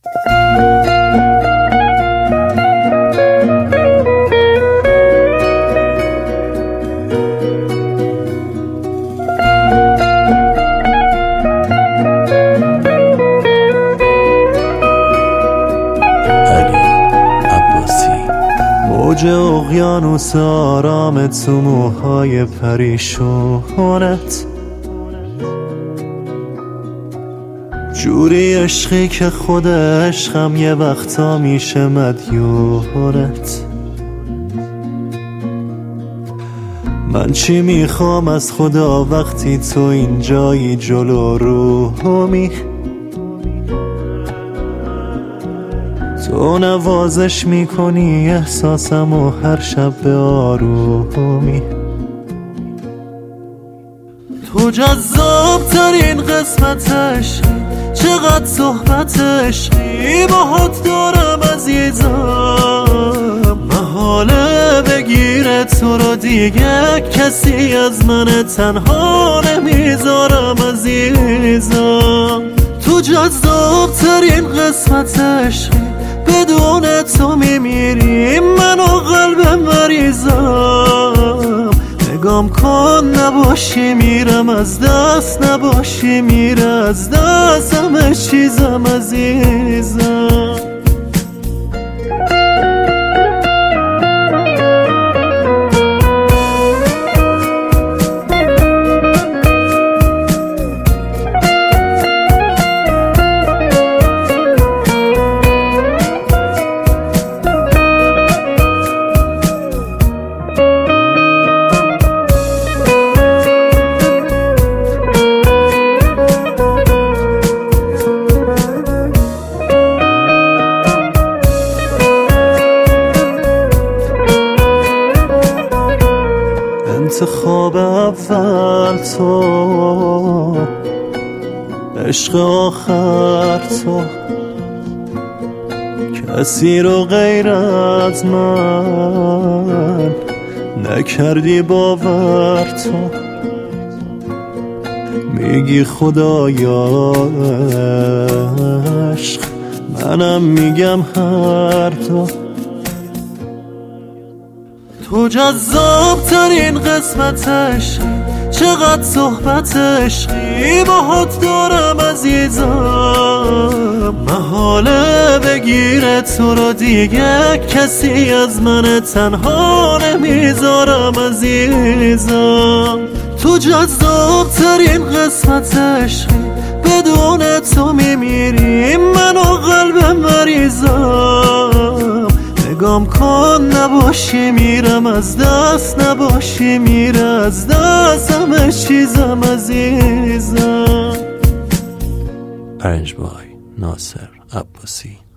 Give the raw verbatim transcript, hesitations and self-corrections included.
موج اقیانوس آرام تو موهای پریشونت، جوری عشقی که خود عشقم یه وقتا میشه مدیونت. من چی میخوام از خدا وقتی تو اینجایی جلو رومی، تو نوازش میکنی احساسم و هر شب به آرومی. تو جذاب ترین قسمت عشقی، چقدر صحبت عشقی باهات دارم عزیزم. محاله بگیره تو رو دیگه کسی از من تنها نمیذارم عزیزم. تو جذاب ترین قسمت عشقی، بدون تو میمیریم من و قلب مریضم. نگام کن نباشی میرم از دست، نباشی میره از دست همه چیزم عزیزم. انتخاب اول تو، عشق آخر تو، کسی رو غیر از من نکردی باور. تو میگی خدایا عشق، منم میگم هر دو. تو جذاب ترین قسمت عشقی، چقدر صحبت عشقی باهات دارم عزیزم. محاله بگیره تو رو دیگه کسی از من تنها نمیذارم عزیزم. تو جذاب ترین قسمت عشقی، بدون تو میمیریم من و قلب مریضم. نگام کن نباشی میرم از دست، نباشی میره از دست همه چیزم عزیزم. Arranged by ناصر عباسی.